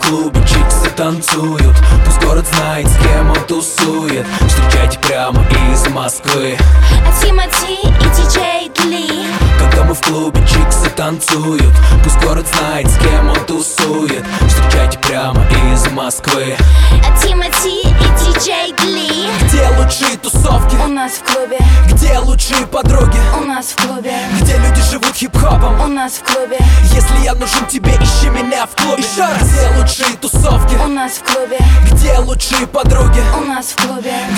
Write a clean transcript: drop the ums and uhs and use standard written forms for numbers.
клубе чиксы танцуют. Пусть город знает, с кем он тусует. Встречайте прямо из Москвы Тимати и диджей Дли. когда мы в клубе чиксы танцуют. Пусть город знает, с кем он тусует. Встречайте прямо из Москвы Тимати и диджей Дли. Где лучшие тусовки? У нас в клубе. Где лучшие подруги? У нас в клубе. Где люди живут хип-хопом? У нас в клубе. Если я нужен тебе, ищи меня в клубе. Еще раз. Где лучшие тусовки? У нас в клубе. Где лучшие подруги? У нас в клубе.